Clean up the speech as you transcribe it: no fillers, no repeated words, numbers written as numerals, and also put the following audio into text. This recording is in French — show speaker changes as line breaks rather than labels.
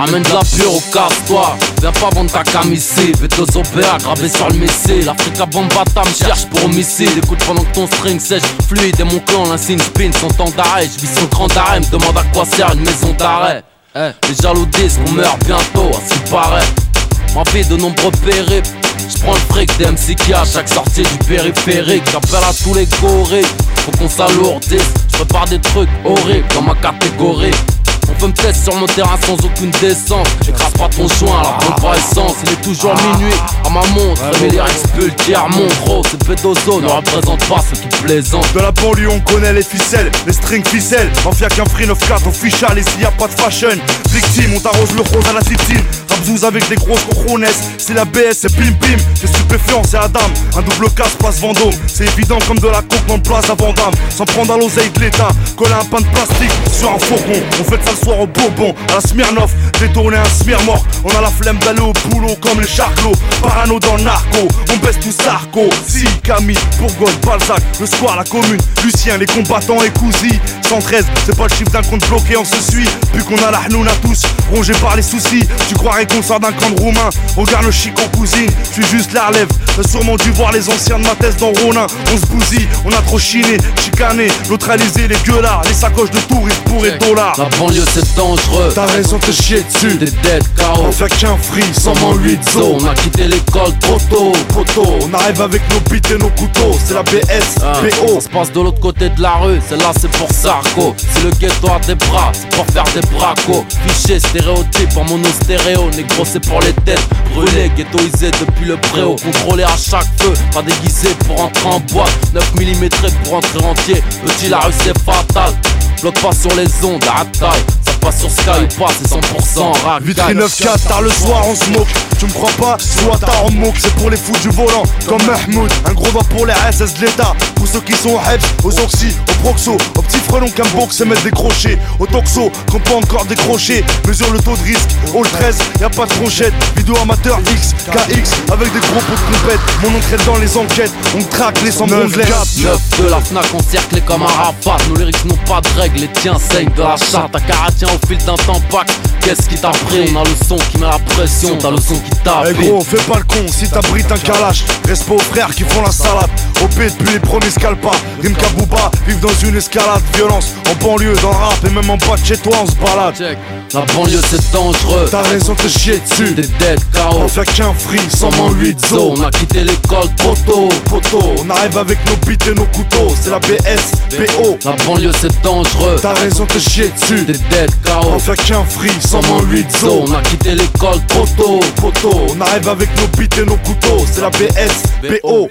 Ramène de la pure au casse-toi. Viens pas vendre ta camisée. V2 OBA gravé sur le missile. L'Africa Bambata me cherche pour homicide. Écoute pendant que ton string sèche fluide. Et mon clan l'insigne spin son temps d'arrêt. Je vis son grand d'arrêt. Me demande à quoi sert une maison d'arrêt. Les jaloux disent qu'on meurt bientôt, à ce qui paraît. Ma vie de nombreux périples. J'prends le fric des MC qui à chaque sortie du périphérique. J'appelle à tous les gorilles, faut qu'on s'alourdisse. J'prépare des trucs horribles dans ma catégorie. On peut me tester sur mon terrain sans aucune décence. J'écrase pas ton joint à la pompe à essence. Il est toujours minuit à ma montre. Les lyrics Pultière, mon gros, c'est P2O ne représente pas ce qui plaisante.
De la banlieue on connaît les ficelles, les strings ficelles. Mafia qu'un free 9-4 official, ici y a pas de fashion. Victime, on t'arrose le rose à la citine. Rabzouz avec des grosses cochrones. C'est la BS, c'est pim pim. C'est stupéfiant, c'est Adam. Un double casse, place Vendôme. C'est évident comme de la coke dans le place à Vandame. Sans prendre à l'oseille de l'état. Coller un pain de plastique sur un fourgon. On fait ça le soir au Bourbon, à la Smirnoff. Détourner un smir mort. On a la flemme d'aller au boulot comme les charclos. Parano dans le narco, on baisse tout Sarko. Si, Camille, Bourgogne, Balzac, le soir, la commune, Lucien, les combattants et Cousy. 113, c'est pas le chiffre d'un compte bloqué, on se suit. Puis qu'on a la hnouna tous, rongés par les soucis. Tu croirais qu'on sort d'un camp de Roumain. Regarde le chic en cousine, je suis juste la relève. T'as sûrement dû voir les anciens de ma thèse dans Ronin. On se bousille, on a trop chiné, chicané, neutralisé les gueulards, les sacoches de touristes pour les dollars.
La banlieue c'est dangereux,
t'as raison de te chier dessus.
Des dead KO,
on fait qu'un free, sans mon 8 zo.
On a quitté l'école trop tôt,
poteau. On arrive avec nos bites et nos couteaux. C'est la BS, BO.
Ça se passe de l'autre côté de la rue, celle-là c'est pour Sarko. C'est le ghetto à tes bras, c'est pour faire des bracos. Cliché, stéréotype en mono stéréo. Négro c'est pour les têtes brûlées, ghettoisées depuis le préau. Contrôlé à chaque feu, pas déguisé pour entrer en boîte. 9 mm pour entrer entier, petit la rue c'est fatal. Bloque pas sur les ondes, à taille. Ça passe sur Sky ou pas, c'est 100% rack.
Vitrine 9-4, tard le soir on se moque. Tu me crois pas, soit tard on moque. C'est pour les fous du volant, comme Mahmoud. Un gros doigt pour les SS de l'état. Pour ceux qui sont au Hebs, aux oxy, au proxo. Aux petits frelons qu'un box c'est mettre des crochets. Au toxo, qu'on pas encore décroché. Mesure le taux de risque, all 13, y'a pas de tronchette. Vidéo amateur X, KX, avec des gros pots de compète. Mon entraide dans les enquêtes, on traque les 100 rondelets.
9 de la Fnac encerclé comme un rapat. Nos lyrics n'ont pas de règles, les tiens saignent de la charte. Ta caratien au fil d'un temps pack. Qu'est-ce qui t'a pris? On a le son qui met la pression, t'as le son qui tape.
Eh gros, fais pas le con, si t'abrites un calache. Reste pas aux frères qui font la salade. OP depuis les premiers scalpas. Rim Kabouba, vivent dans une escalade. Violence en banlieue, dans le rap et même en bas de chez toi on se balade.
Check. La banlieue c'est dangereux,
t'as raison de te chier dessus.
Des dead KO,
on fait qu'un free, sans mon 8 zo.
On a quitté l'école trop tôt,
poteau. On arrive avec nos bites et nos couteaux. C'est la BS, BO.
La banlieue c'est dangereux,
t'as raison de te chier dessus.
Des dead KO,
on fait qu'un free, sans mon 8 zo.
On a quitté l'école trop tôt,
poteau. On arrive avec nos bites et nos couteaux. C'est la BS, BO.